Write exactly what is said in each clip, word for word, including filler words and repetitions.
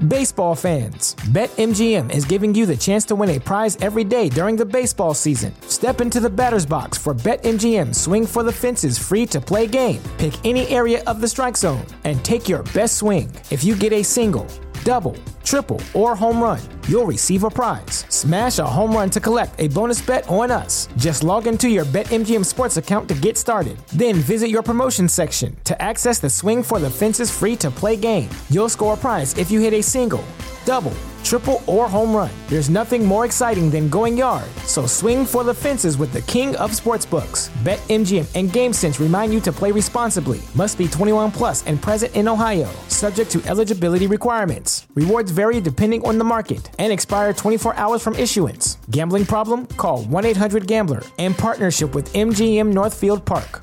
Baseball fans, BetMGM is giving you the chance to win a prize every day during the baseball season. Step into the batter's box for BetMGM Swing for the Fences free-to-play game. Pick any area of the strike zone and take your best swing. If you get a single, double, triple, or home run, you'll receive a prize. Smash a home run to collect a bonus bet on us. Just log into your BetMGM Sports account to get started. Then visit your promotion section to access the Swing for the Fences free-to-play game. You'll score a prize if you hit a single, double, triple, or home run. There's nothing more exciting than going yard. So swing for the fences with the king of sportsbooks. BetMGM and GameSense remind you to play responsibly. Must be twenty-one plus and present in Ohio. Subject to eligibility requirements. Rewards vary depending on the market and expire twenty-four hours from issuance. Gambling problem? Call one eight hundred gambler in partnership with M G M Northfield Park.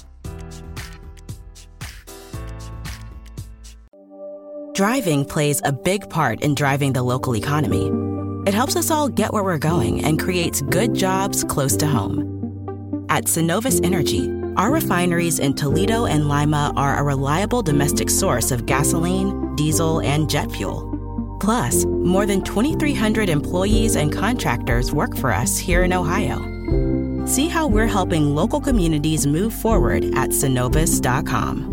Driving plays a big part in driving the local economy. It helps us all get where we're going and creates good jobs close to home. At Synovus Energy, our refineries in Toledo and Lima are a reliable domestic source of gasoline, diesel, and jet fuel. Plus, more than twenty-three hundred employees and contractors work for us here in Ohio. See how we're helping local communities move forward at synovus dot com.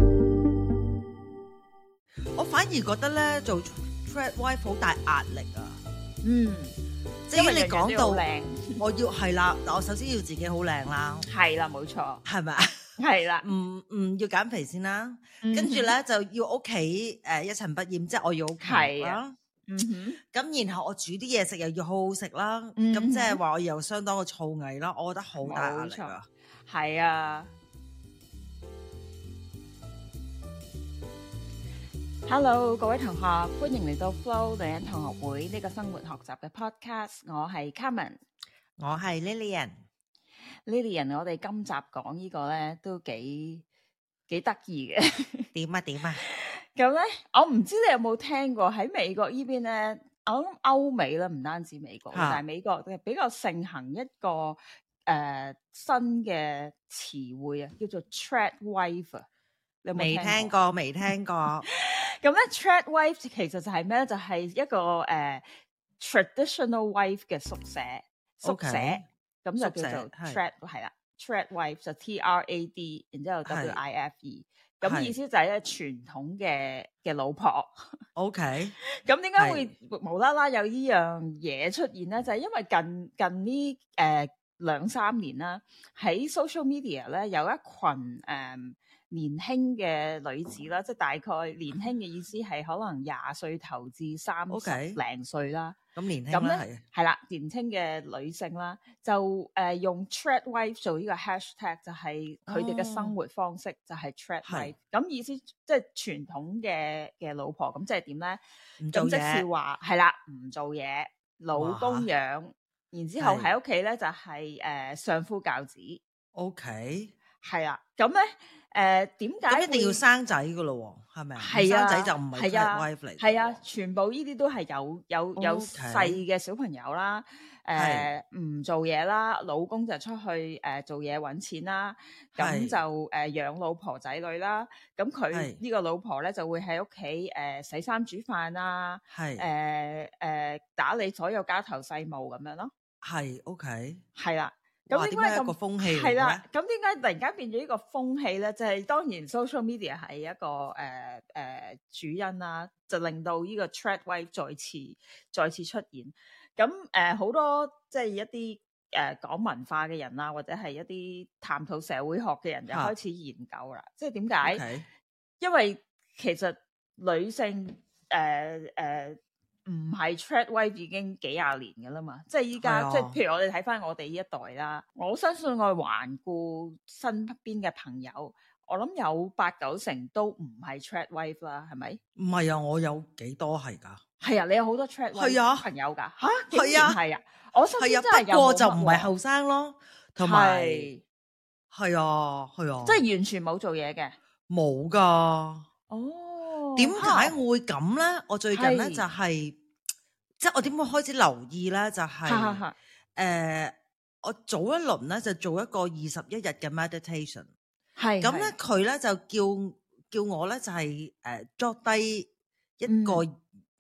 我反而覺得咧做 thread wife 好大壓力啊。 嗯， 即係你講到靚， 我要係啦，但我首先要自己好靚啦， 係啦，冇錯， 係咪？ 係啦， 唔唔要減肥先啦， 嗯、 跟住咧就要屋企誒一塵不染，即係我要屋企啦。 嗯哼， 咁然後我煮啲嘢食又要好好食啦，咁、嗯、即係話我有相當嘅造詣啦，我覺得好大壓力啊。 係啊。Hello， 各位同學，歡迎嚟到 Flo 女人同學會呢個生活學習嘅 podcast。我係 Carmen， 我係 Lillian。 Lillian， 我哋今集講呢個咧都幾幾得意嘅。 點啊點啊！ 咁咧，我唔知你有冇聽過喺美國呢邊咧，我諗歐美咧唔單止美國，啊、但係美國比較盛行一個誒、呃、新嘅詞彙啊，叫做 thread wife 啊。你有冇聽過？未聽過， 未聽過。 咁咧 thread wife 其實就係咩咧？就係、是、一個誒、uh, traditional wife 嘅縮寫，縮寫咁就叫做 thread 係啦 ，thread wife 就 T R A D， 然之後 W I F E， 咁意思就係咧傳統嘅嘅老婆。OK， 咁點解會無啦啦有呢樣嘢出現咧？就係、是、因為近近呢誒、呃、兩三年啦，喺 social media 咧有一群誒。嗯年輕嘅女子啦，即係大概年輕嘅意思係可能廿歲頭至三十零歲啦。咁、okay. 年輕啦，係係啦，年輕嘅女性啦，就誒、呃、用 thread wife 做呢個 hashtag， 就係佢哋嘅生活方式、哦、就係 thread wife。咁意思即係傳統嘅嘅老婆，咁即係點咧？咁即係話係啦，唔做嘢，老公養，然之後喺屋企咧就係、是、誒、呃、相夫教子。OK， 係啦，咁咧。誒點解咁一定要生仔噶咯？係咪啊？係啊，生仔就唔係 thread wife 嚟。係啊，全部呢啲都係有有有細嘅小朋友啦，誒唔做嘢啦，老公就出去誒、呃、做嘢揾錢啦，咁就誒、呃、養老婆仔女啦。咁佢呢個老婆咧就會喺屋企誒洗衫煮飯啊，係誒誒打理所有家頭細務咁樣咯。係 OK， 係啦。咁點解咁個風氣係啦？咁點解突然間變咗呢個風氣咧？就係、是、當然 social media 係一個誒誒、呃呃、主因啦，就令到呢個 thread wife 再次再次出現。咁誒好多即係一啲誒講文化嘅人啦，或者係一啲探討社會學嘅人就開始研究啦。即係點解？Okay. 因為其實女性誒誒。呃呃唔係 thread wife 已經幾廿年嘅啦嘛，即係依家即係譬如我哋睇翻我哋呢一代啦，我相信我環顧身邊嘅朋友，我諗有八九成都唔係 thread wife 啦，係咪？唔係啊，我有幾多係㗎？係啊，你有好多 thread wife 朋友㗎嚇？係啊，係啊，我身邊真係有，不過就唔係後生咯，同埋係啊，係啊，即係完全冇做嘢嘅，冇㗎。哦。點解我會咁咧？我最近咧就係、是，即係我點會開始留意咧？就係、是，誒、呃，我早一輪咧就做一個二十一日嘅 meditation， 係咁咧，佢咧就叫叫我咧就係誒作低一個、嗯、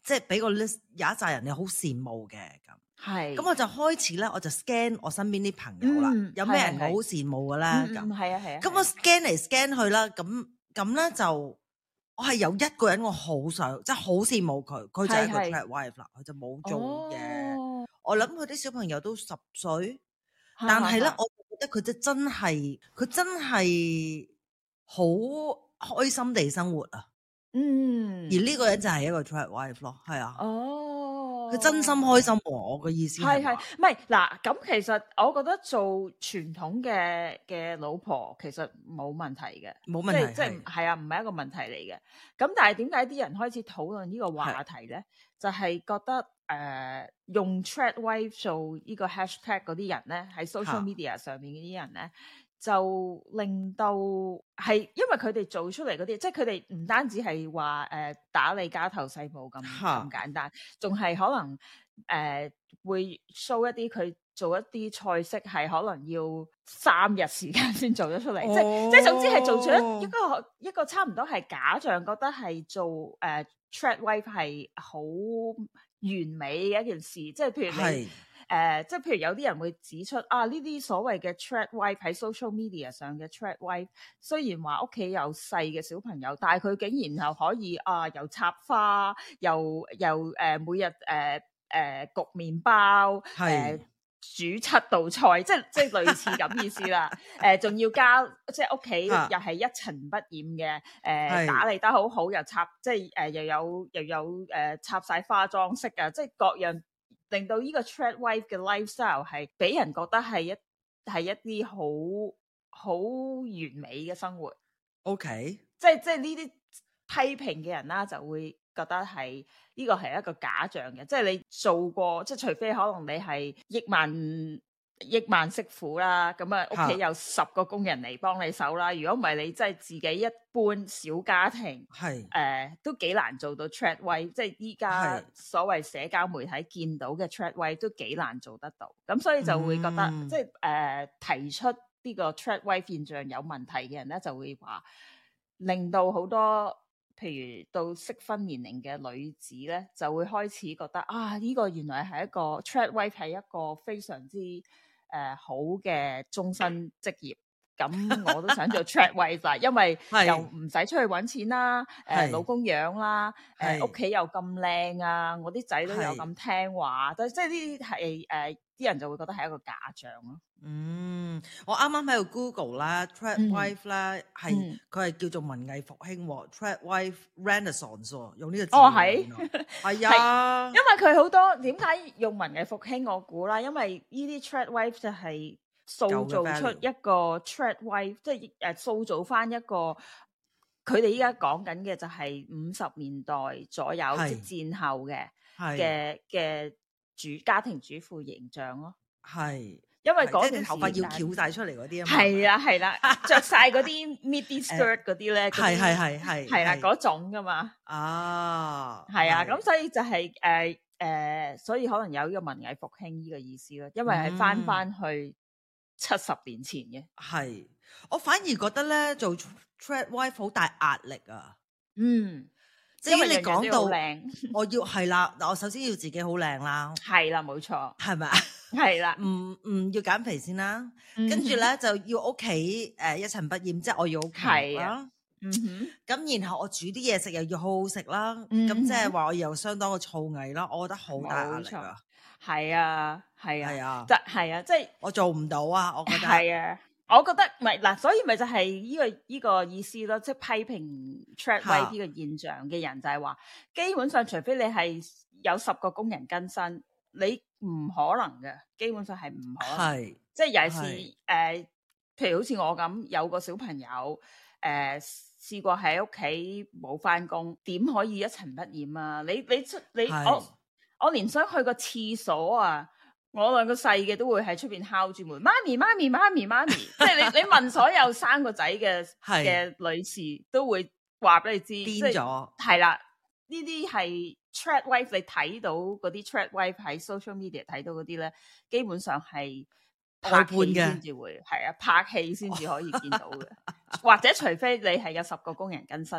即係俾個 list 有一紮人你好羨慕嘅咁。 係， 咁我就開始咧，我就 scan 我身邊啲朋友啦， 嗯、 有咩人我好羨慕嘅咧？咁係啊係啊。 咁我 scan 嚟 scan 去啦，咁咁咧就我係有一個人我好想，即係好羨慕佢，佢就係一個 trad wife 啦，佢就冇做嘢。哦、我諗佢啲小朋友都十歲，但係咧，我覺得佢就真係，佢真係好開心地生活啊。嗯，而呢個人就係一個 trad wife 咯，係啊。哦，佢真心開心喎，我嘅意思係係唔係嗱？咁其實我覺得做傳統嘅嘅老婆其實冇問題嘅， 冇問題， 即係係啊，唔係一個問題嚟嘅。咁但係點解啲人開始討論呢個話題咧？就係覺得誒、呃、用 trad wife 做呢個 hashtag 嗰啲人咧，喺 social media 上面嗰啲人咧。就令到係，因為佢哋做出嚟嗰啲，即係佢哋唔單止係話誒打理家頭細務咁咁簡單，仲係可能誒、呃、會 show 一啲佢做一啲菜式係可能要三日時間先做得出嚟，哦、即係即係總之係做出一一個一個差唔多係假象，覺得係做誒、呃、trad wife 係好完美嘅一件事，即係譬如你。誒、呃，即係譬如有啲人會指出啊，呢啲所謂嘅 trad wife 喺 social media 上嘅 trad wife，雖然話屋企有細嘅小朋友，但係佢竟然又可以啊，又插花，又又誒、呃、每日誒誒、呃呃、焗麵包，誒、呃、煮七道菜，即係即係類似咁意思啦。誒、呃，仲要加即係屋企又係一塵不染嘅，誒、呃、打理得好好，又插即係誒、呃、又有又有誒、呃、插晒花裝飾啊，即係各樣。令到呢個 trad wife 嘅 lifestyle 係俾人覺得係一係一啲好好完美嘅生活。OK， 即係即係呢啲批評嘅人啦，就會覺得係呢個係一個假象嘅。即係你做過，即係除非可能你係億萬億萬媳婦啦，咁啊屋企有十個工人嚟幫你手啦。如果唔係你真係自己一般小家庭，係誒、呃、都幾難做到 trad wife。即係依家所謂社交媒體見到嘅 trad wife 都幾難做得到。咁所以就會覺得、嗯、即係誒、呃、提出呢個 trad wife 現象有問題嘅人咧，就會話令到好多譬如到適婚年齡嘅女子咧，就會開始覺得啊，呢、這個原來係一個 trad wife 係一個非常之誒、呃、好嘅終身職業，咁我都想做 trad wife，因為又唔使出去揾錢啦，誒、呃、老公養啦，誒屋企又咁靚啊，我啲仔都有咁聽話，即係呢啲係誒啲人就會覺得係一個假象咯。嗯， 我啱啱喺度 Google 啦 trad wife 啦，係佢係叫做文藝復興喎 trad wife renaissance 喎，用呢個字。哦係，係啊， 因為佢好多點解用文藝復興？我估啦，因為呢啲 trad wife 就係塑造出一個 trad wife，即係誒塑造翻一個佢哋依家講緊嘅就係五十年代左右即戰後嘅嘅嘅主家庭主婦形象咯，係。因為嗰段頭髮要翹晒出嚟嗰啲啊嘛， 係啊係啦，着晒嗰啲 midi skirt 嗰啲咧， 係係係係係啦嗰種噶嘛， 啊係啊，咁所以就係誒誒，所以可能有呢個文藝復興呢個意思咯，因為係翻翻去七十年前嘅。係、嗯， 我反而覺得咧做 trad wife 好大壓力啊， 嗯。 即係你講到我要係啦，嗱我首先要自己好靚啦， 係啦冇錯， 係咪啊？ 係啦， 唔唔要減肥先啦，跟住咧就要屋企誒一塵不染，即係我要屋企啦，嗯哼，咁然後我煮啲嘢食又要好好食啦，咁即係話我有相當嘅造詣啦，我覺得好大壓力啊， 係啊係啊係啊， 即係啊，即係我做唔到啊，我覺得係啊。我覺得唔係嗱，所以咪就係呢、這個依、這個意思咯，即係批評 trad wife 呢個現象嘅人就係話，基本上除非你係有十個工人跟薪，你唔可能嘅，基本上係唔可能。係即係尤其是誒、呃，譬如好似我咁有個小朋友誒、呃，試過喺屋企冇返工，點可以一塵不染啊？你你出你我我連想去個廁所啊！我兩個細嘅都會喺出邊敲住門，媽咪媽咪媽咪媽咪，即係你你問所有生個仔嘅嘅女士都會話俾你知， 癲咗係啦，呢啲係 trad wife， 你睇到嗰啲 trad wife 喺 social media 睇到嗰啲咧，基本上係拍戲先至會係啊，拍戲先至可以見到嘅，或者除非你係有十個工人跟薪咯。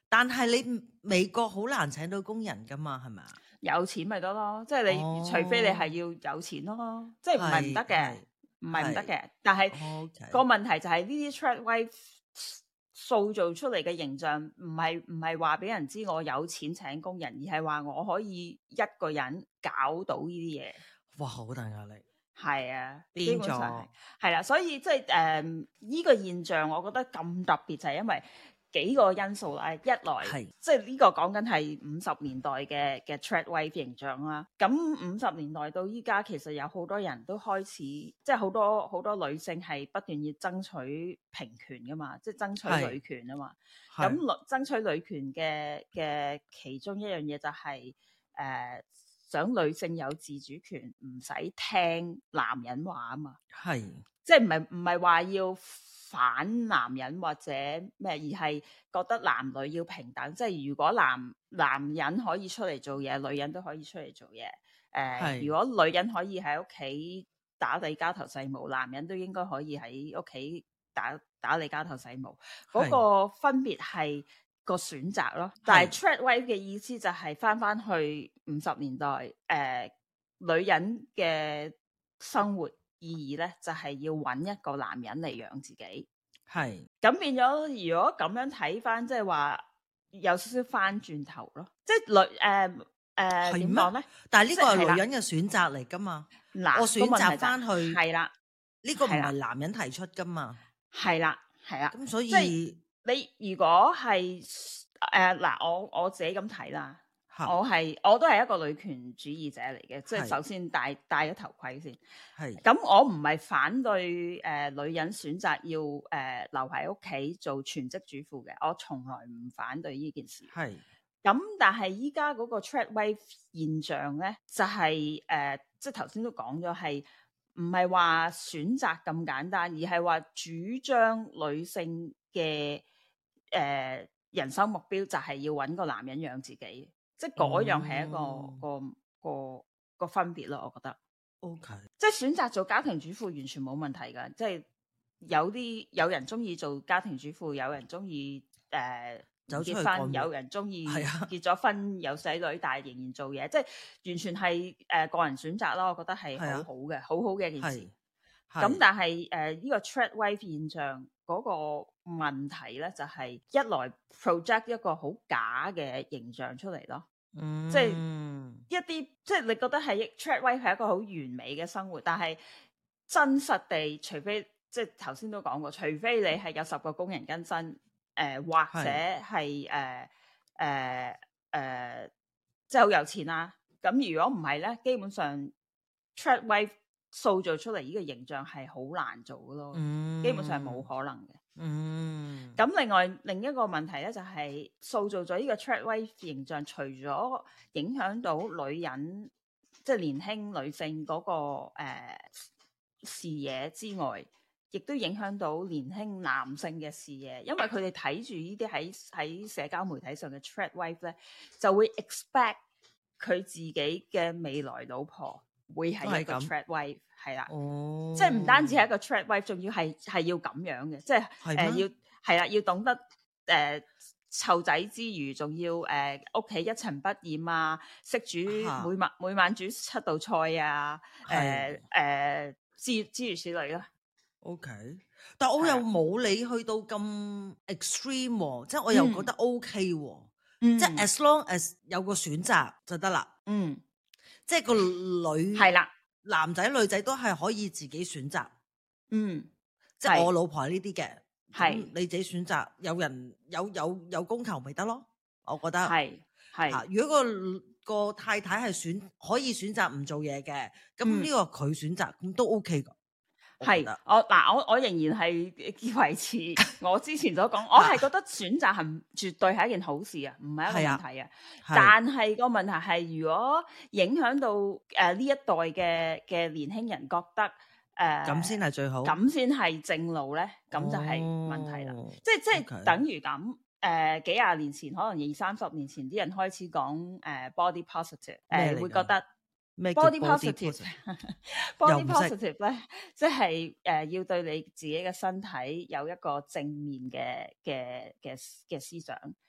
但係你美國好難請到工人噶嘛，係咪啊？ 有錢咪得咯，即係你、哦、除非你係要有錢咯，即係唔係唔得嘅，唔係唔得嘅。但係、okay. 個問題就係呢啲 trad wife 塑造出嚟嘅形象，唔係唔係話俾人知我有錢請工人，而係話我可以一個人搞到呢啲嘢。 哇，好大壓力。係啊，基本上係係啦，所以即係誒呢個現象，我覺得咁特別就係因為幾個因素啦。一來即係呢個講緊係五十年代嘅嘅 trad wife 形象啦。咁五十年代到依家，其實有好多人都開始，即係好多好多女性係不斷要爭取平權噶嘛，即係爭取女權啊嘛。咁爭取女權嘅嘅其中一樣嘢就係、是、誒。呃想女性有自主權，唔使聽男人話啊嘛，係，即係唔係唔係話要反男人或者咩，而係覺得男女要平等。即係如果男男人可以出嚟做嘢，女人都可以出嚟做嘢。誒、呃，如果女人可以喺屋企打理家頭細務，男人都應該可以喺屋企打打理家頭細務。嗰、那個分別係個選擇咯，但係 trad wife 嘅意思就係翻翻去五十年代，誒、呃，女人嘅生活意義咧就係、是、要揾一個男人嚟養自己，係咁變咗。如果咁樣睇翻，即係話有少少翻轉頭咯，即係女誒誒點講咧？但係呢個係女人嘅選擇嚟噶嘛？嗱，我選擇翻去係啦，呢、這個唔係男人提出噶嘛？係啦，係啦，咁所以。就是你如果係誒嗱，我我自己咁睇啦，我係我都係一個女權主義者嚟嘅，即係首先戴戴咗頭盔先。係咁，我唔係反對誒、呃、女人選擇要誒、呃、留喺屋企做全職主婦嘅，我從來唔反對呢件事。係咁，但係依家嗰個 trad wife 現象咧，就係、是、誒、呃、即係頭先都講咗，係唔係話選擇咁簡單，而係話主張女性嘅誒、呃，人生目標就係要搵個男人養自己，即係嗰樣係一個、哦、個個個分別咯。我覺得 ，OK，即係選擇做家庭主婦完全冇問題噶，即係有啲有人中意做家庭主婦，有人中意誒結婚，有人中意結咗婚有仔女，但係仍然做嘢，即係完全係誒、呃、個人選擇咯。我覺得係好好嘅，好好嘅一件事。咁但係誒呢個 trad wife 現象嗰個問題咧，就係、是、一來 project 一個好假嘅形象出嚟咯，嗯，即係一啲即係你覺得係 trad wife 係一個好完美嘅生活，但係真實地，除非即係頭先都講過，除非你係有十個工人跟薪，誒、呃、或者係誒誒誒即係好有錢啦、啊。咁如果唔係咧，基本上 trad wife塑造出嚟呢個形象係好難做嘅咯、嗯，基本上係冇可能嘅。嗯，咁另外另一個問題咧就係、是、塑造咗呢個 trad wife 形象，除咗影響到女人即係、就是、年輕女性嗰、那個誒、呃、視野之外，亦都影響到年輕男性嘅視野，因為佢哋睇住呢啲喺喺社交媒體上嘅 trad wife 咧，就會 expect 佢自己嘅未來老婆會係一個 trad wife， 係啦，哦，即係唔單止係一個 trad wife， 仲要係係要咁樣嘅，即係誒要係啦，要懂得誒湊、呃、仔之餘，仲要誒屋企一塵不染啊，識煮每晚每晚煮七道菜啊，誒誒諸諸如此類啦。OK， 但我又冇你去到咁 extreme，即係我又覺得 OK，嗯，即係 as long as 有個選擇就得啦。嗯。即係個女係啦，男仔女仔都係可以自己選擇。嗯，即係我老婆係呢啲嘅，係你自己選擇。有人有有有供求咪得咯？我覺得係係、啊。如果個個太太係選可以選擇唔做嘢嘅，咁呢個佢選擇咁、嗯、都 OK 噶。係我嗱，我我仍然係維持我之前所講，我係覺得選擇係絕對係一件好事啊，唔係一個問題啊。但係個問題係，如果影響到誒呢、呃、一代嘅嘅年輕人覺得誒咁先係最好，咁先係正路咧，咁就係問題啦。哦、即係即係、okay. 等於咁誒、呃，幾廿年前，可能二三十年前啲人開始講誒、呃、body positive，誒、呃、會覺得。body positive，body positive 咧，即係誒要對你自己嘅身體有一個正面嘅嘅嘅嘅思想，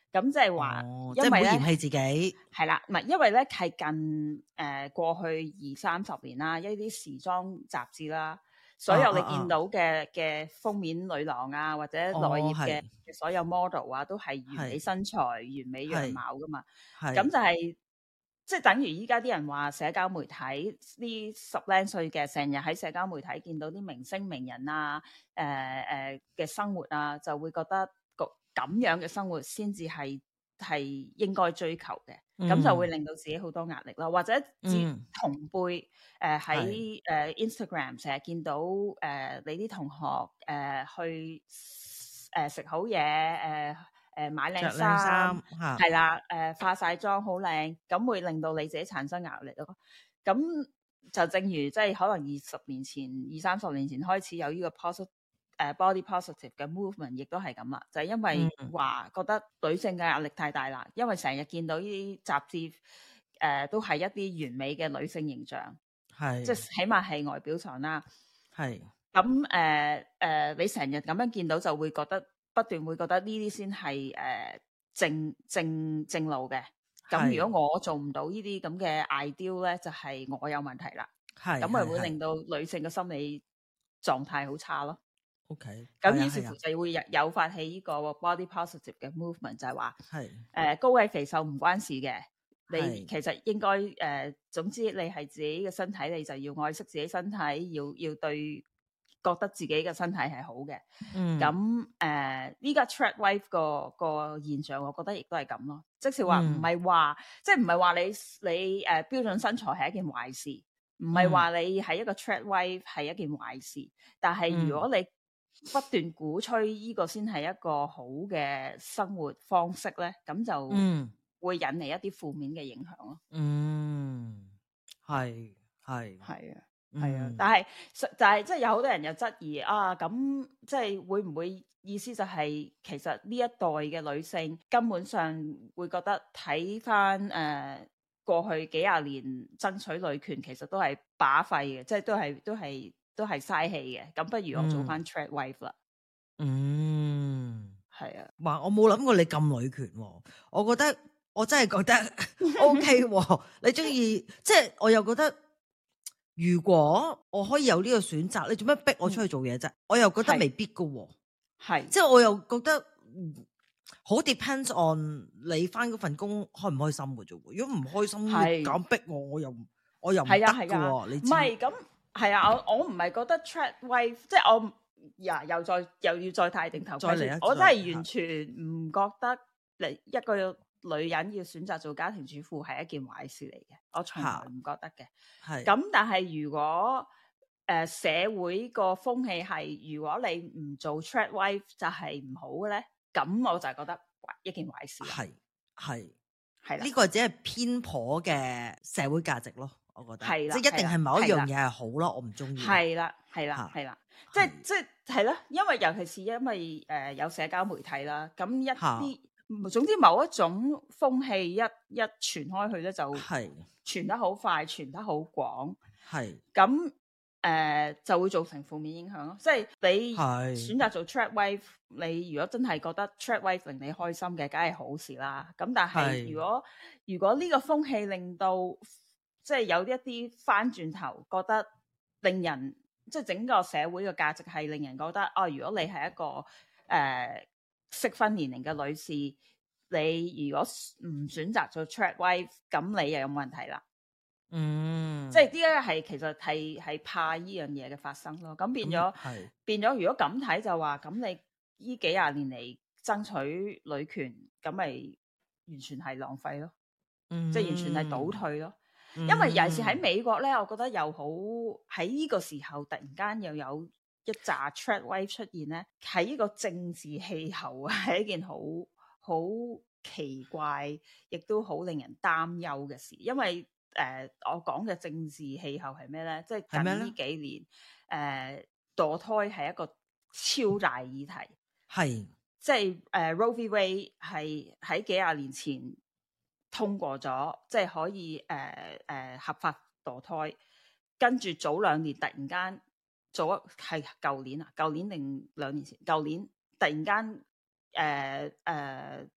咁即係話， 哦、 因為咧嫌棄自己係啦，唔係因為咧係近誒、呃、過去二三十年啦，一啲時裝雜誌啦，所有你見到嘅嘅、啊啊、封面女郎啊，或者內頁嘅所有 model 啊，都係完美身材、完美樣貌噶嘛。咁就係即係等於依家啲人話社交媒體呢十零歲嘅成日喺社交媒體見到啲明星名人啊，誒誒嘅生活啊，就會覺得咁樣嘅生活先至係係應該追求嘅，咁、嗯、就會令到自己好多壓力咯。或者自同輩誒喺誒 Instagram 成日見到誒、呃、你啲同學誒、呃、去誒食、呃、好嘢，誒誒買靚衫，係啦，誒、呃、化晒妝好靚，咁會令到你自己產生壓力咯。咁就正如即係可能二十年前、二三十年前開始有呢個 positive。誒 body positive 嘅 movement 亦都係咁啦，就係、是、因為話覺得女性嘅壓力太大啦，因為成日見到呢啲雜誌誒、呃、都係一啲完美嘅女性形象，係即係起碼係外表上啦，係咁誒誒，你成日咁樣見到就會覺得不斷會覺得呢啲先係誒正正正路嘅。咁如果我做唔到呢啲咁嘅 ideal 咧，就係、是、我有問題啦，係咁咪會令到女性嘅心理狀態好差咯。OK， 咁於是乎就會有有發起呢個 body positive 嘅 movement， 就係話係誒高矮肥瘦唔關事嘅，你其實應該誒、呃、總之你係自己嘅身體，你就要愛惜自己身體，要要對覺得自己嘅身體係好嘅。嗯，咁誒依家 tread wife 個個現象，我覺得亦都係咁咯。即是話唔係話，即係唔係話你你誒、呃、標準身材係一件壞事，唔係話你係一個 tread wife 係一件壞事，但係如果你不斷鼓吹呢個先係一個好嘅生活方式咧，咁就會引嚟一啲負面嘅影響咯。嗯，係係係啊，係啊，但係就係即係有好多人又質疑啊，咁即係會唔會意思就係其實呢一代嘅女性根本上會覺得睇翻誒過去幾廿年爭取女權其實都係把廢嘅，即係都係都係。都係嘥氣嘅，咁不如我做翻 tread wife 啦。嗯，係啊。哇，我冇諗過你咁女權喎，我覺得我真係覺得 OK 喎。你中意，即係我又覺得，如果我可以有呢個選擇，你做咩逼我出去做嘢啫？嗯、我又覺得未必噶喎。係，即係我又覺得好 depends on 你翻嗰份工開唔開心嘅啫。如果唔開心，你咁逼我，我又我又唔得嘅喎。你唔係咁。係啊，我我唔係覺得 tread wife， 即係我呀又再又要再戴定頭盔，我真係完全唔覺得你一個女人要選擇做家庭主婦係一件壞事嚟嘅，我從來唔覺得嘅。係咁，但係如果誒、呃、社會個風氣係，如果你唔做 tread wife 就係唔好嘅咧，咁我就係覺得一件壞事。係係係啦，呢個只係偏頗嘅社會價值咯。我覺得係啦，即係一定係某一樣嘢係好咯，我唔中意。係啦，係啦，係啦，即係即係係咯，因為尤其是因為誒、呃、有社交媒體啦，咁一啲總之某一種風氣一一傳開去咧，就係傳得好快，傳得好廣，係咁誒就會造成負面影響咯。即係你選擇做 tread wife，你如果真係覺得 tread wife 令你開心嘅，梗係好事啦。咁但係如果如果呢個風氣令到即係有一啲翻轉頭，覺得令人即係整個社會嘅價值係令人覺得哦，如果你係一個誒適婚年齡嘅女士，你如果唔選擇做 tread wife，咁你又有問題啦。嗯，即係呢個係其實係係怕呢樣嘢嘅發生咯。咁變咗、嗯、變咗，如果咁睇就話，咁你呢幾廿年嚟爭取女權，咁咪完全係浪費咯。嗯，即係完全係倒退咯。因為尤其是喺美國咧，我覺得又好喺呢個時候突然間又有一紮 tread wife 出現咧，喺呢個政治氣候係一件好好奇怪，亦都好令人擔憂嘅事。因為誒、呃，我講嘅政治氣候係咩咧？即係近呢幾年誒、呃，墮胎係一個超大議題，係即係誒、呃、Roe v. Wade 係喺幾廿年前通過咗，即係可以誒誒、呃呃、合法墮胎，跟住早兩年突然間早係舊年啊，舊年定兩年前，舊年突然間誒誒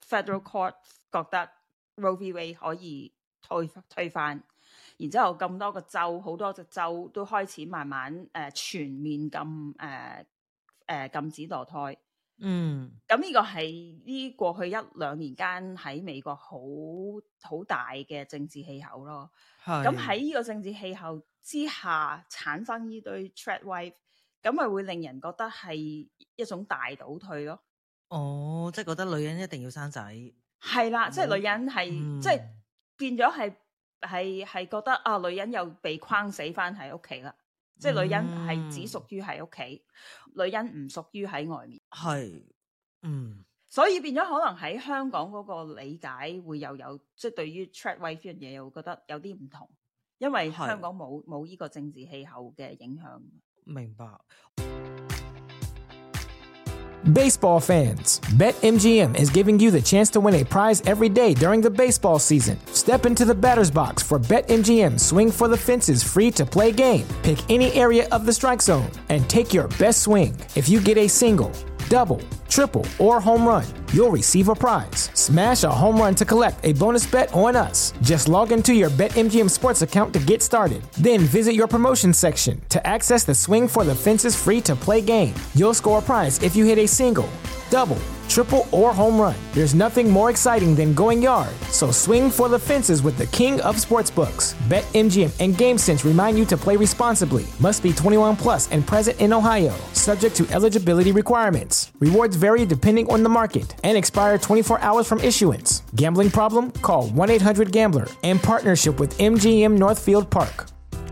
federal court 覺得 Roe v. Wade 可以推推翻，然之後咁多個州，好多隻州都開始慢慢誒、呃、全面禁誒誒、呃呃、禁止墮胎。 嗯， 咁呢個係呢過去一兩年間喺美國好好大嘅政治氣候咯。咁喺呢個政治氣候之下產生呢堆 third wife， 咁咪會令人覺得係一種大倒退咯。 哦，即係覺得女人一定要生仔。 係啦，即係女人係、 嗯、即係變咗係係係覺得啊，女人又被框死翻喺屋企啦。即係女人係只屬於喺屋企，女人唔屬於喺外面。 係，嗯， 所以變咗可能喺香港嗰個理解會又有，即係對於 third wife 呢樣嘢又會覺得有啲唔同，因為香港冇冇呢個政治氣候嘅影響。 明白。 Baseball fans, BetMGM is giving you the chance to win a prize every day during the baseball season. Step into the batter's box for BetMGM Swing for the Fences free-to-play game. Pick any area of the strike zone and take your best swing. If you get a single, double, triple, or home run, you'll receive a prize. Smash a home run to collect a bonus bet on us. Just log into your BetMGM Sports account to get started. Then visit your promotions section to access the Swing for the Fences free-to-play game. You'll score a prize if you hit a single, double, triple, or home run. There's nothing more exciting than going yard. So swing for the fences with the king of sportsbooks. BetMGM and GameSense remind you to play responsibly. Must be twenty-one plus and present in Ohio. Subject to eligibility requirements. Rewards vary depending on the market and expire twenty-four hours from issuance. Gambling problem? Call one eight hundred gambler in partnership with M G M Northfield Park.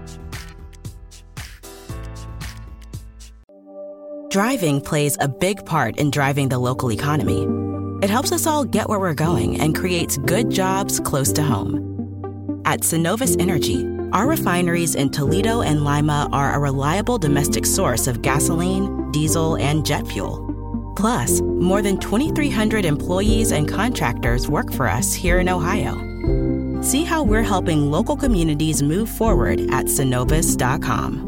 Driving plays a big part in driving the local economy. It helps us all get where we're going and creates good jobs close to home. At Synovus Energy, our refineries in Toledo and Lima are a reliable domestic source of gasoline, diesel, and jet fuel. Plus, more than twenty-three hundred employees and contractors work for us here in Ohio. See how we're helping local communities move forward at synovus dot com.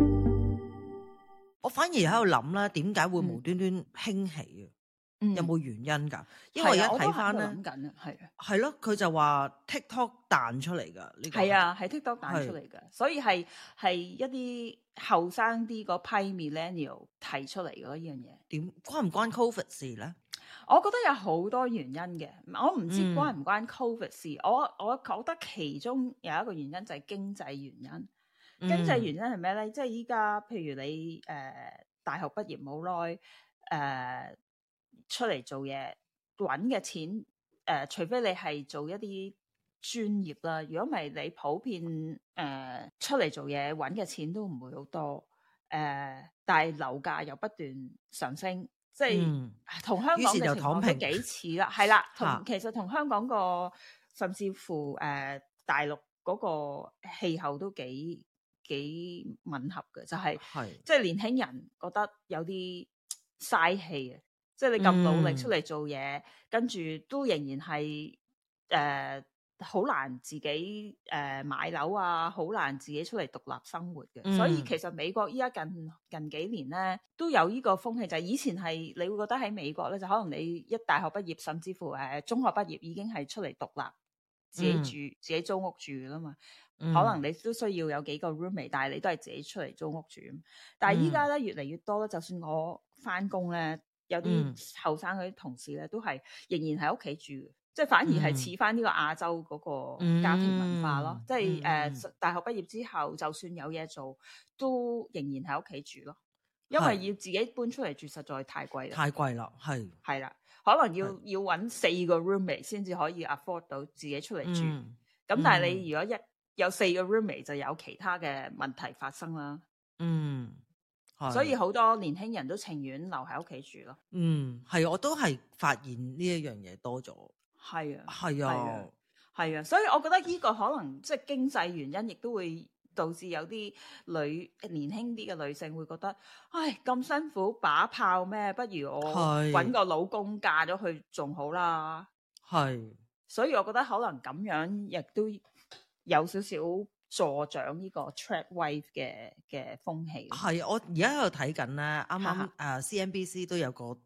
我反而喺度諗啦，點解會無端端興起啊？嗯、有冇原因㗎？因為我而家睇翻咧， 諗緊啊，係啊， 係咯，佢就話 TikTok 彈出嚟㗎，呢、這個係啊，係 TikTok 彈出嚟㗎，所以係係一啲後生啲嗰批 millennial 提出嚟嗰樣嘢。點關唔關 Covid 事咧？ 我覺得有好多原因嘅，我唔知關唔關 Covid 事。嗯、我我覺得其中有一個原因就係經濟原因。經濟原因係咩咧？即係依家，譬如你誒、呃、大學畢業冇耐，誒、呃、出嚟做嘢揾嘅錢，誒、呃、除非你係做一啲專業啦，如果唔係你普遍誒、呃、出嚟做嘢揾嘅錢都唔會好多，誒、呃、但係樓價又不斷上升，即係同、嗯、香港嘅情況都幾似啦，係啦，同其實同香港個甚至乎誒、呃、大陸嗰個氣候都幾幾吻合嘅，就係、是、即係年輕人覺得有啲嘥氣啊！即係你咁努力出嚟做嘢，嗯、跟住都仍然係誒好難自己誒、呃、買樓啊，好難自己出嚟獨立生活嘅。嗯、所以其實美國依家近近幾年咧都有呢個風氣，就係、是、以前係你會覺得喺美國咧，就可能你一大學畢業，甚至乎誒、呃、中學畢業已經係出嚟獨立自己住、嗯、自己租屋住㗎嘛。嗯、可能你都需要有幾個 roommate， 但係你都係自己出嚟租屋住。但係依家咧越嚟越多咧，就算我翻工咧，有啲後生嗰啲同事咧，都係仍然喺屋企住，嗯、即係反而係似翻呢個亞洲嗰個家庭文化咯。嗯、即係誒、呃、大學畢業之後，就算有嘢做，都仍然喺屋企住咯。因為要自己搬出嚟住，實在太貴啦。太貴啦，係係啦，可能要要揾四個 roommate 先至可以 afford 到自己出嚟住。咁、嗯、但係你如果一有四個 roommate 就有其他嘅問題發生啦。嗯，所以好多年輕人都情願留喺屋企住咯。嗯，係，我都係發現呢一樣嘢多咗。係啊，係啊，係啊，所以我覺得呢個可能即係經濟原因，亦都會導致有啲女年輕啲嘅女性會覺得，唉，咁辛苦把炮咩？不如我揾個老公嫁咗去仲好啦。係，所以我覺得可能咁樣亦都有少少助長呢個 third wife 嘅嘅風氣。係，我而家喺度睇緊咧，啱啱誒 C N B C 都有個誒、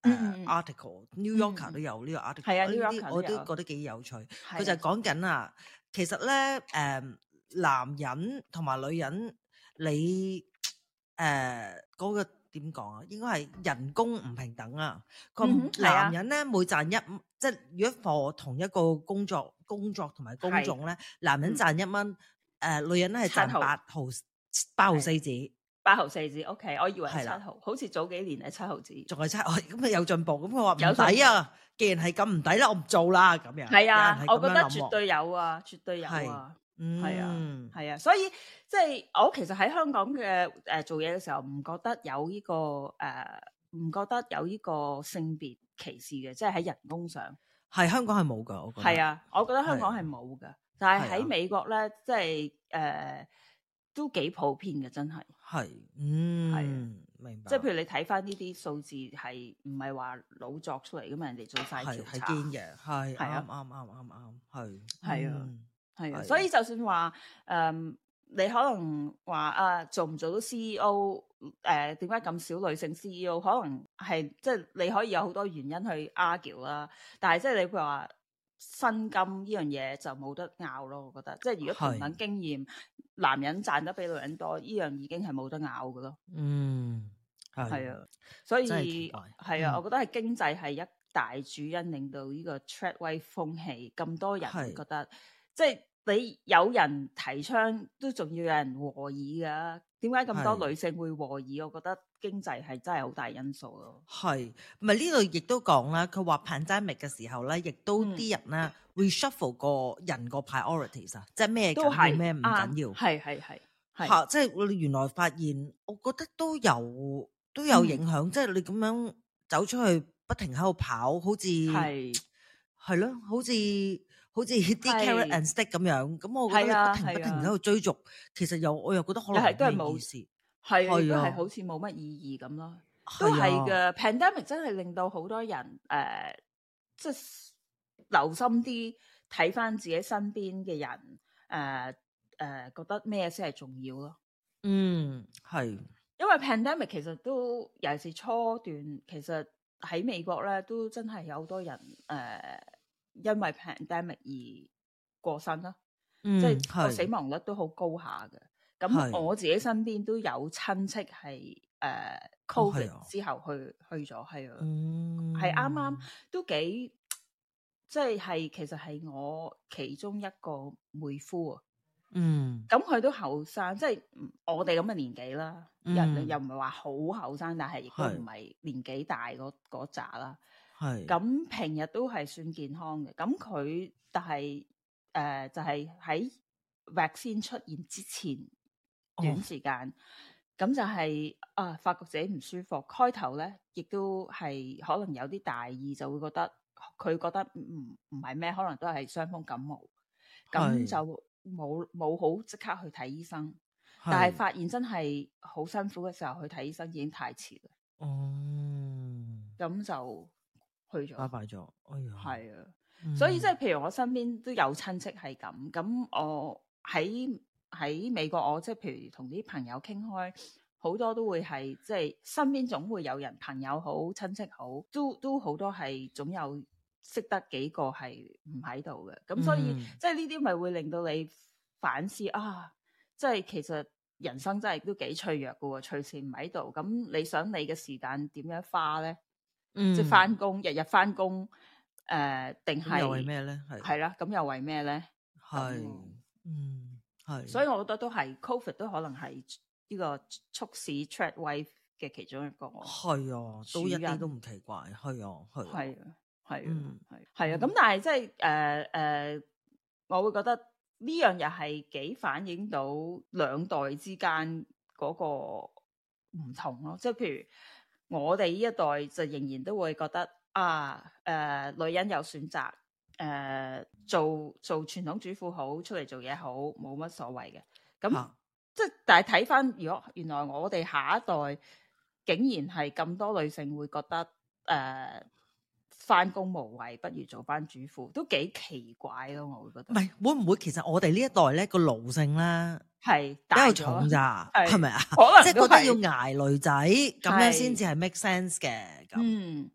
誒 article，New Yorker 都有呢個 article， 係啊呢 ，New 啲 Yorker 我都有都覺得幾有趣。 係啊佢就係講緊啊，其實咧誒男人同埋女人，你誒嗰個點講啊？應該係人工唔平等啊。個嗯哼係啊男人咧每賺一，即係如果 for 同一個工作工作同埋工種咧，男人賺一蚊，誒女人咧係賺七毫八毫八毫四子。 八毫四紙 OK，我以為係係啦七毫，好似早幾年係七毫紙。 仲係七，咁啊有進步。咁佢話唔有進步抵啊！既然係咁唔抵啦，我唔做啦咁樣。 係啊， 有人係咁樣我覺得諗喎絕對有啊，絕對有係啊， 嗯係啊，係啊，所以即係我其實喺香港嘅誒做嘢嘅時候，唔覺得有呢個誒，唔覺得有呢個性別歧視嘅，即係喺人工上。 係香港係冇㗎，我覺得係啊，我覺得香港係冇㗎，但係係啊喺美國咧，即係誒都幾普遍嘅，真係。 係嗯係明白。 即係譬如你睇翻呢啲數字係唔係話老作出嚟噶嘛？人哋做晒調係係查， 堅嘅，係係啊啱啱啱啱啱係係啊嗯係啊。 係所以就算話誒、嗯，你可能話啊，做唔做到 C E O？誒點解咁少女性 C E O？可能係即係你可以有好多原因去 argue 啦。但係即係你譬如話薪金呢樣嘢就冇得拗咯。我覺得即係如果平等經驗，男人賺得比女人多，呢樣已經係冇得拗嘅咯。 嗯係係啊，所以真係奇怪係啊， 嗯我覺得係經濟係一大主因，令到呢個 Treadway 風氣咁多人係覺得，即係你有人提倡，都仲要有人和議噶。點解咁多係女性會和議？我覺得經濟係真係好大因素咯。 係，咪呢度亦都講啦。佢話 pandemic 嘅時候咧，亦都嗯啲人咧 reshuffle 個人個 priorities 啊，即係咩緊都係要咩唔緊要。 係係係係嚇，即係我哋原來發現，我覺得都有都有影響。即係你咁樣走出去，不停喺度跑，好似係係咯，好似好似啲 carrot and stick 咁樣。咁我覺得係啊你不停不停係啊喺度追逐，其實又我又覺得可能又係都係冇冇意思。 係係啊都係好似冇乜意義咁咯。都係係啊嘅，pandemic 真係令到好多人誒、呃，即係留心啲睇翻自己身邊嘅人，誒、呃、誒、呃、覺得咩先係重要咯。 嗯，係， 因為 pandemic 其實都尤其是初段，其實喺美國咧都真係有好多人誒、呃，因為 pandemic 而過身啦， 嗯， 即係個係死亡率都好高下嘅。咁係我自己身邊都有親戚係誒、呃、 哦係 covid 啊之後去去咗，係啊， 嗯， 係啱啱都幾即係係其實係我其中一個妹夫啊。 嗯， 咁佢都後生，即係我哋咁嘅年紀啦， 嗯又又唔係話好後生，但係亦都係唔係年紀大嗰嗰扎啦。 係， 咁平日都係算健康嘅。咁佢但係誒、呃、就係、是、喺 vaccine 出現之前短時間，咁、 哦、 就係、是、啊發覺自己唔舒服。開頭咧亦都係可能有啲大意，就會覺得佢覺得唔唔係咩，可能都係傷風感冒。咁就冇冇好即刻去睇醫生，但係發現真係好辛苦嘅時候去睇醫生已經太遲啦。 哦， 咁就去咗， 拜拜咗。哎呀， 係啊， 嗯、 所以即係譬如我身邊都有親戚係咁，咁我喺喺美國，我即係譬如同啲朋友傾開，好多都會係即係身邊總會有人，朋友好，親戚好，都都好多係總有。識得幾個係唔喺度嘅，咁所以、嗯、即係呢啲咪會令到你反思啊！即係其實人生真係都幾脆弱嘅喎，隨時唔喺度，咁你想你嘅時間點樣花咧？嗯、即係翻工，日日翻工，誒定係又為咩咧？係係啦，咁又為咩咧？ 係嗯係， 所以我覺得都係 Covid 都可能係呢個促使 Treadway 嘅其中一個係啊，都一啲都唔奇怪，係啊，係係啊。係啊，係係啊， 嗯咁但係即係誒誒，我會覺得呢樣又係幾反映到兩代之間嗰個唔同咯。即係譬如我哋呢一代就仍然都會覺得啊，誒、呃、女人有選擇，誒、呃、做做傳統主婦好，出嚟做嘢好，冇乜所謂嘅。咁、啊、即係但係睇翻，如果原來我哋下一代竟然係咁多女性會覺得誒。呃翻工無謂，不如做翻主婦，都幾奇怪咯。我會覺得， 唔係會唔會其實我哋呢一代咧個奴性咧係比較重咋，係咪啊？ 可能即係覺得要捱女仔咁樣先至係 make sense 嘅。咁嗯，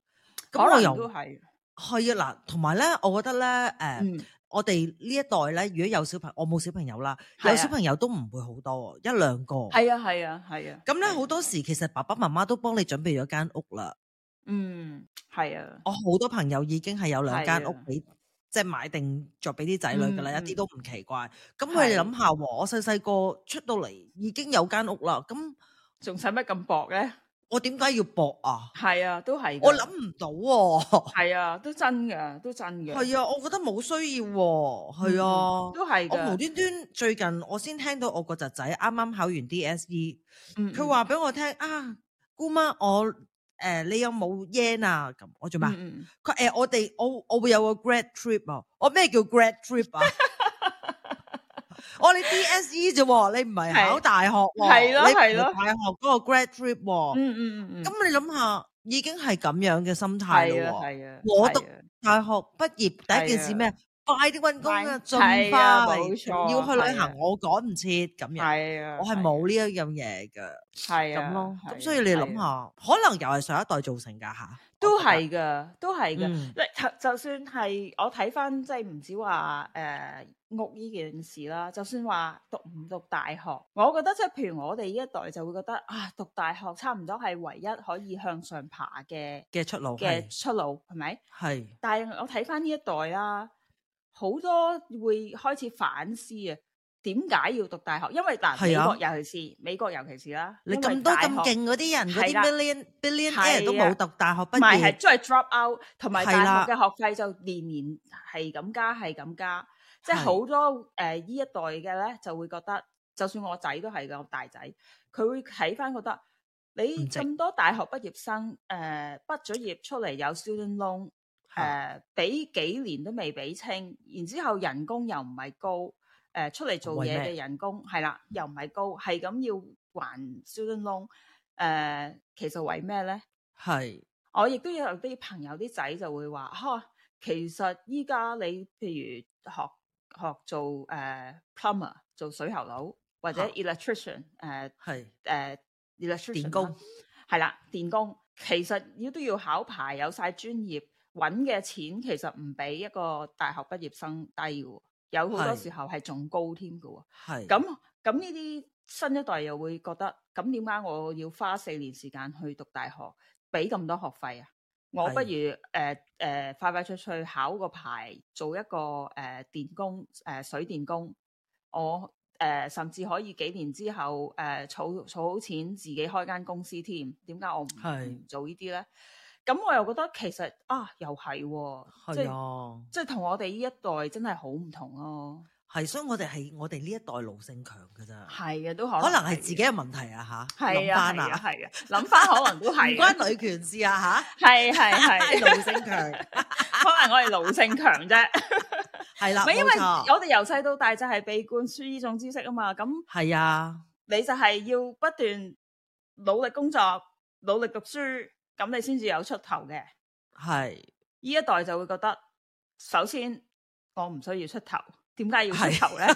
咁我又都係係啊嗱，同埋咧，我覺得咧，誒、呃嗯， 我哋呢一代咧，如果有小朋友，我冇小朋友啦，有小朋友都唔會好多，一兩個。 係啊，係啊，係啊。 咁咧好多時其實爸爸媽媽都幫你準備咗間屋啦。 嗯，係啊。 我好多朋友已經係有兩間屋俾，即係買定作俾啲仔女噶啦， 嗯、 一啲都唔奇怪。咁佢哋諗下，我細細個出到嚟已經有間屋啦，咁仲使乜咁搏咧？ 我點解要搏啊？ 係啊，都係。 我諗唔到喎。 係啊，都真嘅，都真嘅。 係啊，我覺得冇需要喎。係啊， 都係。 我無端端最近我先聽到我個侄仔啱啱考完 D S E，佢話俾我聽啊，姑媽我誒、呃、你有冇 yen 啊？咁我做咩？佢誒、 嗯呃、我哋我我會有個 grad trip 啊。我咩叫 grad trip 啊？我你 D S E 啫，你唔係考大學喎， 係咯係咯， 大學嗰個 grad trip 喎， 嗯嗯嗯， 咁你諗下，已經係咁樣嘅心態咯。 係啊， 我讀大學畢業第一件事咩？快啲搵工啊，盡快， 冇錯， 要去旅行，我趕唔切咁樣。係啊，我係冇呢一樣嘢嘅， 係咁咯。咁所以你諗下，可能又係上一代造成噶吓。 都係噶，都係噶。 嗯、 就算係我睇翻，即係唔止話誒屋呢件事啦，就算話讀唔讀大學，我覺得即係譬如我哋呢一代就會覺得啊，讀大學差唔多係唯一可以向上爬嘅嘅出路嘅出路，係咪？ 係。 但係我睇翻呢一代啦，好多會開始反思啊。點解要讀大學？因為嗱、呃，美國尤其是美國尤其是啦， 你咁多咁勁嗰啲人，嗰啲 billion billionaire 都冇讀大學畢業， 唔係係即係 drop out， 同埋大學嘅學費就年年係咁加，係咁加，即係好多誒呢、呃、一代嘅咧就會覺得，就算我仔都係嘅，我大仔佢會睇翻覺得你咁多大學畢業生誒畢咗業出嚟有 student loan 誒、呃，俾幾年都未俾清，然之後人工又唔係高。誒、呃，出嚟做嘢嘅人工係啦，又唔係高，係咁要還 student loan。誒、呃，其實為咩咧？係我亦都有啲朋友啲仔就會話，吓、啊，其實依家你譬如學學做誒、呃、plumber 做水喉佬或者 electrician 誒係誒 electrician 電工係啦，電工其實要都要考牌，有晒專業，搵嘅錢其實唔比一個大學畢業生低嘅。有好多時候係仲高添嘅喎，係咁咁呢啲新一代又會覺得，咁點解我要花四年時間去讀大學，俾咁多學費啊？我不如誒誒、呃呃、快快脆脆考個牌，做一個誒、呃、電工誒、呃、水電工，我誒、呃、甚至可以幾年之後誒、呃、儲儲好錢，自己開間公司添。點解我唔唔做呢啲咧？咁我又覺得其實啊，又係、哦，係啊，即係同我哋呢一代真係好唔同咯。係，所以我哋係我哋呢一代奴性強㗎咋。係啊，都可能可能係自己嘅問題啊吓。係啊，係啊，係啊，諗翻可能都係唔關女權事啊吓。係係係奴性強，可能我哋奴性強啫。係啦，因為我哋由細到大就係被灌輸呢種知識啊嘛。咁係啊，你就係要不斷努力工作，努力讀書。咁你先至有出頭嘅，係呢一代就會覺得，首先我唔需要出頭，點解要出頭咧？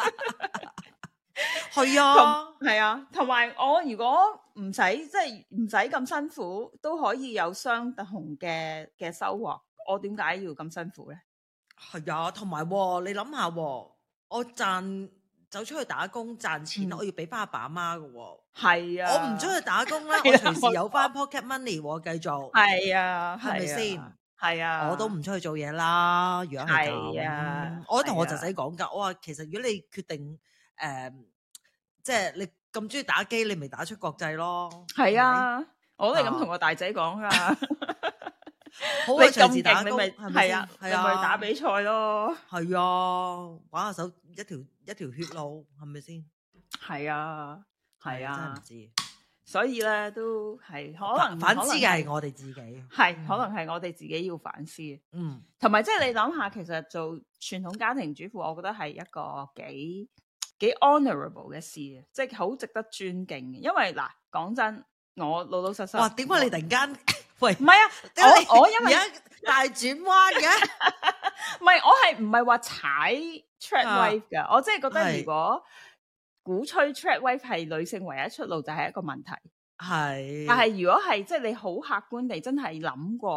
係啊，係啊，同埋我如果唔使即係唔使咁辛苦，都可以有相同嘅嘅收穫，我點解要咁辛苦咧？係啊，同埋你諗下，我賺。走出去打工賺錢，嗯、我要俾翻阿爸阿媽嘅喎。係啊，我唔出去打工咧，我隨時有翻 pocket money 喎，繼續。係啊，係咪先？係啊，我都唔出去做嘢啦。如果係咁，啊、我都同我侄仔講㗎，我話其實如果你決定誒、呃，即係你咁中意打機，你咪打出國際咯。係啊，係咪我都係咁同我大仔講㗎。好你咁勁，你咪係啊，係啊，咪打比賽咯。係啊，玩下手一條一條血路，係咪先？係啊，係啊，真係唔知。所以咧，都係可能反思嘅係我哋自己，係可能係我哋自己要反思。嗯，同埋即係你諗下，其實做傳統家庭主婦，我覺得係一個幾幾 honorable 嘅事，即係好值得尊敬嘅。因為嗱，講真，我老老實實，哇，點解你突然間？喂，唔係啊，我我因為而家大轉彎嘅，唔係我係唔係話踩 trad wife 噶，啊、我真係覺得如果鼓吹 trad wife 係女性唯一出路，就係一個問題。係，但係如果係即係你好客觀地真係諗過，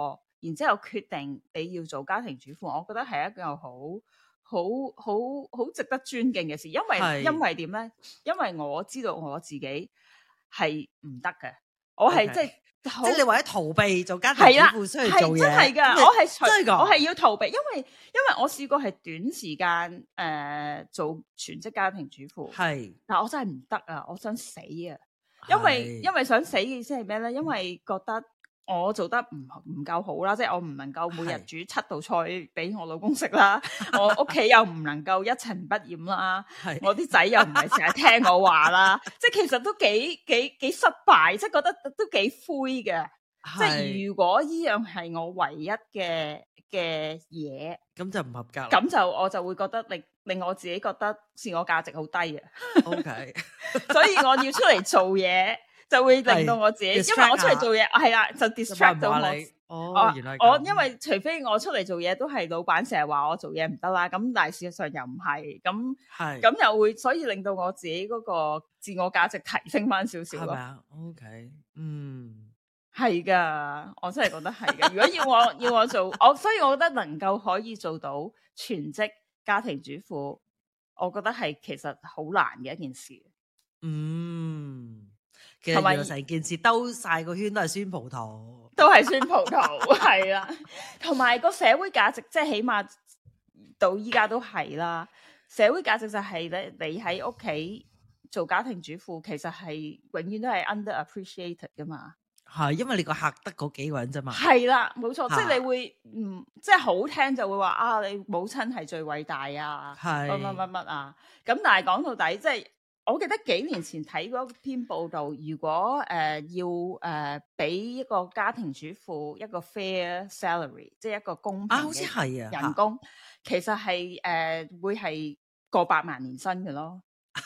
然之後決定你要做家庭主婦，我覺得係一個好好好好值得尊敬嘅事，因為因為點咧？因為我知道我自己係唔得嘅，我係、okay. 即係即係你為咗逃避做家庭主婦需要做嘢， 真係㗎，我係真係㗎， 我係要逃避，因為因為我試過係短時間誒、呃、做全職家庭主婦，係，但我真係唔得啊！我想死啊！因為因為想死嘅意思係咩咧？因為覺得我做得唔唔夠好啦，即係我唔能夠每日煮七道菜俾我老公食啦，我屋企又唔能夠一塵不染啦，我啲仔又唔係成日聽我話啦，即係其實都幾幾幾失敗，即係覺得都幾灰嘅。即係如果依樣係我唯一嘅嘅嘢，咁就唔合格。咁就我就會覺得令令我自己覺得自我價值好低啊。OK， 所以我要出嚟做嘢，就會令到我自己，因為我出嚟做嘢係啦，就 distract 到我。哦，原來我因為除非我出嚟做嘢都係老闆成日話我做嘢唔得啦，咁但係事實上又唔係，咁係咁又會，所以令到我自己嗰個自我價值提升翻少少咯。係咪啊 ？OK， 嗯。係噶，我真係覺得係嘅。如果要我要我做，我所以我覺得能夠可以做到全職家庭主婦，我覺得係其實好難嘅一件事。嗯，其實原來成件事兜晒個圈都係酸葡萄，都係酸葡萄，係啦。同埋個社會價值，即係起碼到依家都係啦。社會價值就係咧，你喺屋企做家庭主婦，其實係永遠都係 underappreciated 噶嘛。係，因為你個客得嗰幾個人啫嘛。係啦，冇錯，即係你會，嗯，即係好聽就會話啊，你母親係最偉大啊，係乜乜乜乜啊。咁但係講到底，即係我記得幾年前睇過一篇報道，如果誒、呃、要誒俾、呃、一個家庭主婦一個 fair salary， 即係一個公平嘅人工，啊、其實係誒、呃、會係過百萬年薪嘅咯。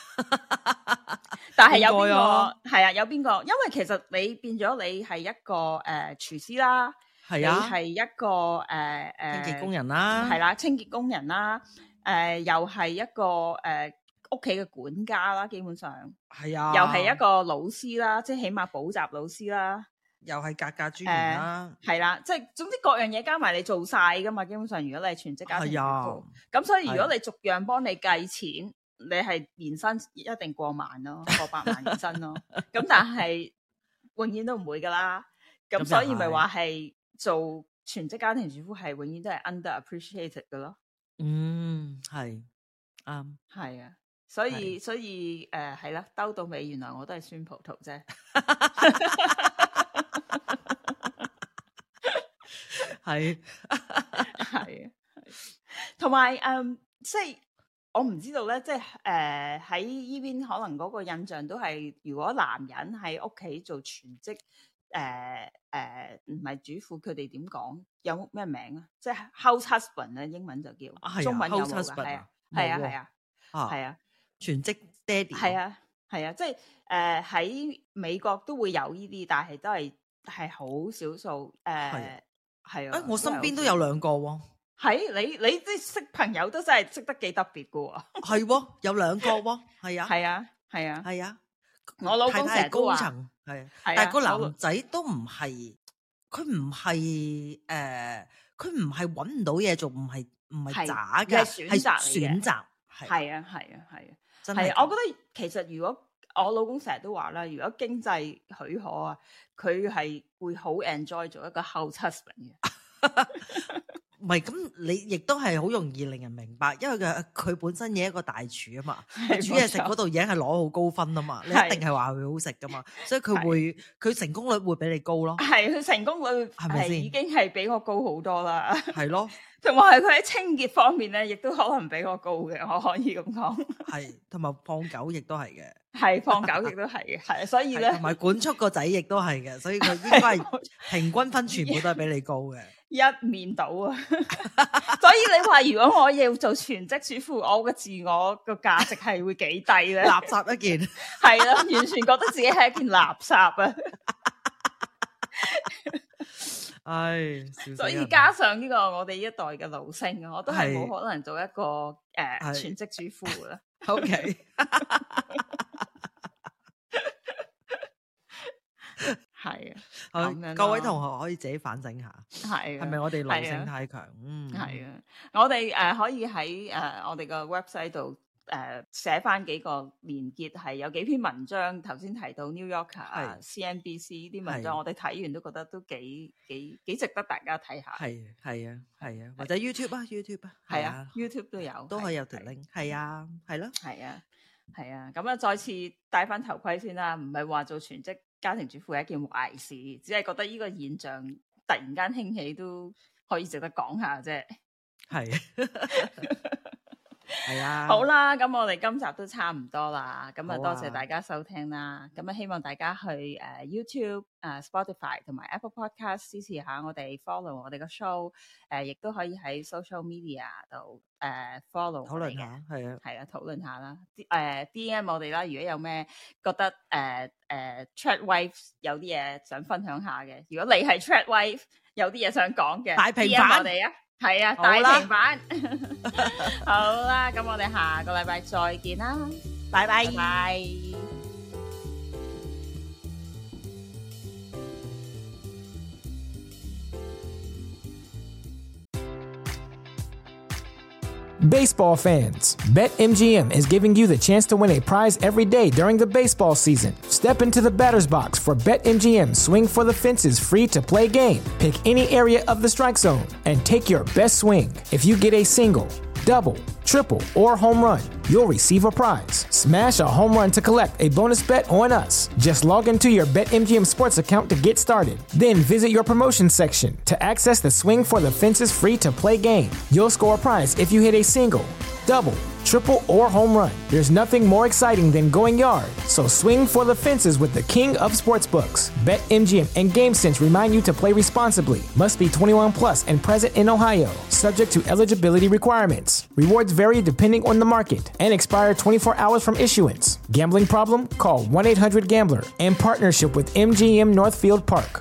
但係有邊個係啊？有邊個？因為其實你變咗你係一個誒、呃、廚師啦，係啊，你係一個誒誒、呃、清潔工人啦，係啦，清潔工人啦，誒、呃、又係一個誒屋企嘅管家啦，基本上係啊，又係一個老師啦，即係起碼補習老師啦，又係格價專員啦，係、呃、啦，即係總之各樣嘢加埋你做晒噶嘛，基本上如果你係全職家庭主婦，咁所以如果你逐樣幫你計錢。你係年薪一定過萬咯，過百萬年薪咯。咁但係永遠都唔會噶啦。咁所以咪話係做全職家庭主婦係永遠都係 underappreciated 噶咯。嗯，係啱，係、um, 啊。所以所以誒係啦，兜到尾原來我都係酸葡萄啫。係係啊，同埋誒即係。我唔知道咧，即係誒喺呢邊可能嗰個印象都係，如果男人喺屋企做全職誒誒唔係主婦，佢哋點講？有咩名啊？即係 house husband 咧，英文就叫，啊、中文有冇㗎？係啊，係啊，係啊，係啊，全職爹哋。係啊，係啊，即係誒喺美國都會有呢啲，但係都係係好少數誒，係、呃、啊，啊，我身邊都有兩個喎。係你你啲識朋友都真係識得幾特別噶喎，係喎，有兩個喎，係啊，係啊，係啊，係啊，我老公成日都話，係啊，但係個男仔都唔係，佢唔係誒，佢唔係搵唔到嘢做，唔係唔係渣嘅，係選擇選擇，係啊，係啊，係啊，真係，我覺得其實如果我老公成日都話啦，如果經濟許可啊，佢係會好 enjoy 做一個 house husband 嘅。唔係咁，你亦都係好容易令人明白，因為佢佢本身嘢一個大廚啊嘛，煮嘢食嗰度已經係攞好高分啊嘛，你一定係話佢好食噶嘛，所以佢會佢成功率會比你高咯。係，佢成功率係咪先已經係比我高好多啦？係咯，同埋佢喺清潔方面咧，亦都可能比我高嘅，我可以咁講。係，同埋放狗亦都係嘅。係放狗亦都係嘅，係所以咧，同埋管束個仔亦都係嘅，所以佢應該係平均分全部都係比你高嘅。一面倒啊！所以你話如果我要做全職主婦，我嘅自我個價值係會幾低咧？垃圾一件，係啦，完全覺得自己係一件垃圾啊！唉，所以加上呢個我哋呢一代嘅女性，我都係冇可能做一個誒、呃、全職主婦啦。OK，係啊， 咁樣。 各位同學可以自己反省下， 係係咪我哋奴性太強？嗯， 係啊，我哋誒、呃、可以喺誒、呃、我哋個 website 度誒寫翻幾個連結，係有幾篇文章，頭先提到 New Yorker 啊、C N B C 呢啲文章，我哋睇完都覺得都幾幾幾值得大家睇下。 係係啊係啊，或者 YouTube 啊 YouTube 啊， 係啊 YouTube 都有， 都可以有條 link。係啊，係咯， 係啊係啊，咁啊再次戴翻頭盔先啦，唔係話做全職家庭主婦係一件壞事，只係覺得呢個現象突然間興起都可以值得講下啫。係。係啊，好啦，咁我哋今集都差唔多啦，咁啊多謝大家收聽啦，咁啊希望大家去誒、uh, YouTube、uh, Spotify 同埋 Apple Podcast 支持下我哋 ，follow 我哋個 show，誒、uh, 亦都可以喺 social media 度誒、uh, follow 我哋嘅，係啊，係啊，討論下啦，誒、uh, D M 我哋啦，如果有咩覺得誒誒、uh, uh, Trad Wife 有啲嘢想分享下嘅，如果你係 Trad Wife 有啲嘢想講嘅，大平反我哋啊！係啊，大平反。好啦，咁我哋下個禮拜再見啦，拜拜。拜拜。 Baseball fans, BetMGM is giving you the chance to win a prize every day during the baseball season. Step into the batter's box for BetMGM Swing for the Fences free-to-play game. Pick any area of the strike zone and take your best swing. If you get a single, double, triple, or home run, you'll receive a prize. Smash a home run to collect a bonus bet on us. Just log into your BetMGM Sports account to get started. Then visit your promotion section to access the Swing for the Fences free-to-play game. You'll score a prize if you hit a single, double, triple, or home run. There's nothing more exciting than going yard. So swing for the fences with the king of sportsbooks. BetMGM and GameSense remind you to play responsibly. Must be twenty-one plus and present in Ohio. Subject to eligibility requirements. Rewards vary depending on the market and expire twenty-four hours from issuance. Gambling problem? Call one eight hundred gambler. In partnership with M G M Northfield Park.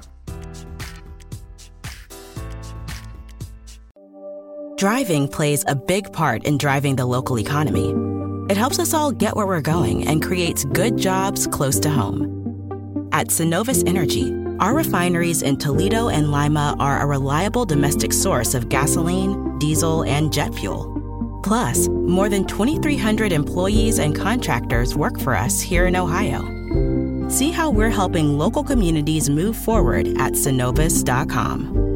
Driving plays a big part in driving the local economy. It helps us all get where we're going and creates good jobs close to home. At Synovus Energy, our refineries in Toledo and Lima are a reliable domestic source of gasoline, diesel, and jet fuel. Plus, more than twenty-three hundred employees and contractors work for us here in Ohio. See how we're helping local communities move forward at synovus dot com.